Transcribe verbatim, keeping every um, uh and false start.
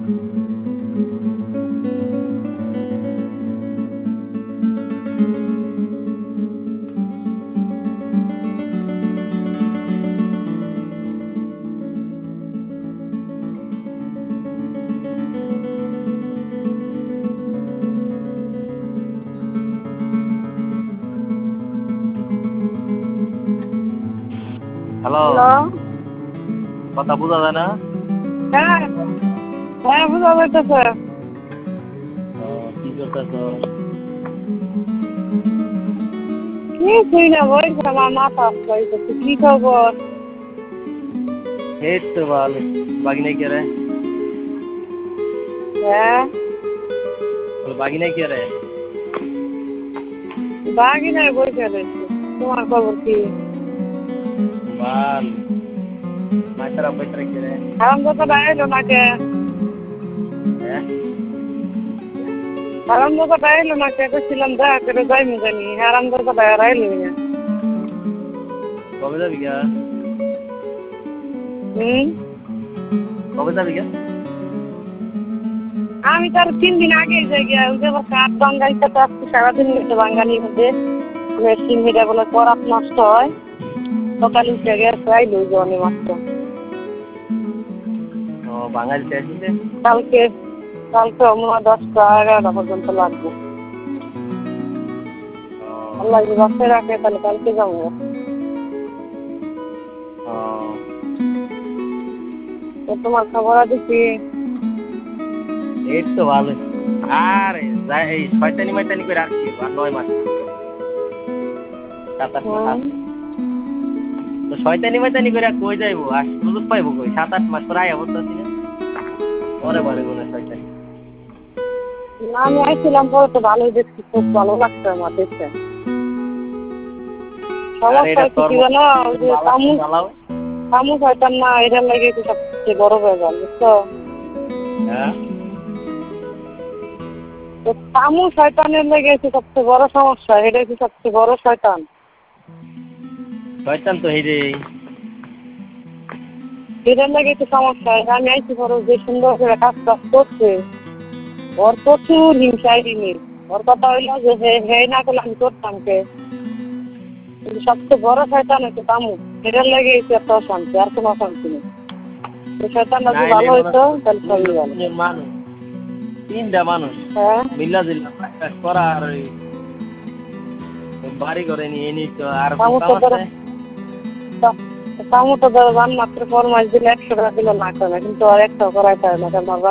Hello, hello. কথা বোঝা যায় না? হ্যাঁ, হ্যাঁ বুঝা যাইতেছে। ও, কি করতেছো? কিছুই না, বলছি আমার মাথা আসতে কি খবর? এই তো ভালো। বাগি নাই কে রে? হ্যাঁ, বাগি নাই কে রে? বাগি নাই বসে রয়েছে। তোমার খবর কি? বাল মাইতারা পয়তারা কে রে? হারাম দাদা বাইরে না কে? হ্যাঁ, হারাম দাদা বাইরে না কে? ছিলাম দেখা করে যাইমু জানি, হারাম দাদা বাইরে আইলো না। কবে যাবি গা? হুম, কবে যাবি গা? আমি তো আর তিন দিন আগে যাই গিয়া, ওই যে কাঠ বাঙ্গাইতে তো আজকে সারাদিন গেছে বাঙ্গানির মধ্যে। মেশিন মেয়েটা বলে করাত নষ্ট হয়, সকালে উঠে গেছে আইলো যে অনেক মাত্র। ও, বাঙালিতে আসিছে? কালকে কালকে আমরা দশটা এগারোটা পর্যন্ত লাগবে। ও, আল্লাহ যদি বাসায় রাখে তাহলে কালকে যাবো। ও, তো তোমার খবর আছে কি? এই তো ভালো। আরে যাই এই শয়তানি মাইতানি করে আসছি আর নয় মাস সাত আট মাস হুম, আসছি। তো শয়তানি মাইতানি করে কই যাইবো? আর সুযোগ পাইবো কই? সাত আট মাস পর আয়া বলতেছি না? পরে পরে মনে হয় শয়তানি। না আমি আইছিলাম পরে তো ভালোই দেখছি, খুব ভালো লাগছে আমার দেখতে। আরে সমস্যা এটা হচ্ছে তোর কি জানো, ওই যে বালা তামু বালাও। তামু শয়তান না, এটার লাগে একটু সবচেয়ে বড় হয়ে গেল বুঝছো? হ্যাঁ, তো তামু শয়তানের লেগে একটু সবচেয়ে বড় সমস্যা, এটা হচ্ছে সবচেয়ে বড় শয়তান। শয়তান তো হেরে। এটার লাগে একটু সমস্যা। আমি আইছি পরে যে সুন্দর করে কাজ কাজ করছে, ওর প্রচুর হিংসাই জিনিস। ওর কথা হইলো যে হে হে না করলে আমি করতাম কে। কিন্তু সবচেয়ে বড় শয়তান হচ্ছে তামু। এটার লাগে একটু একটা অশান্তি, আর কোনো অশান্তি নেই। এই শয়তানটা যদি নাইলে ভালো মনে হইতো হয় তাহলে সবই ভালো। তিনজন মানুষ তিনটা মানুষ হ্যাঁ, মিল্লা জিল্লা কাজ করা আর ওই বাড়ি করে নিয়ে নিই তো আর তামু কাম তো ধরো আছে। তামু তো ধরো রান মাত্র ফরমাইশ দিলে একশো টাকা দিলে না করে না, কিন্তু আর একটাও করাইতে হয় না, কারণ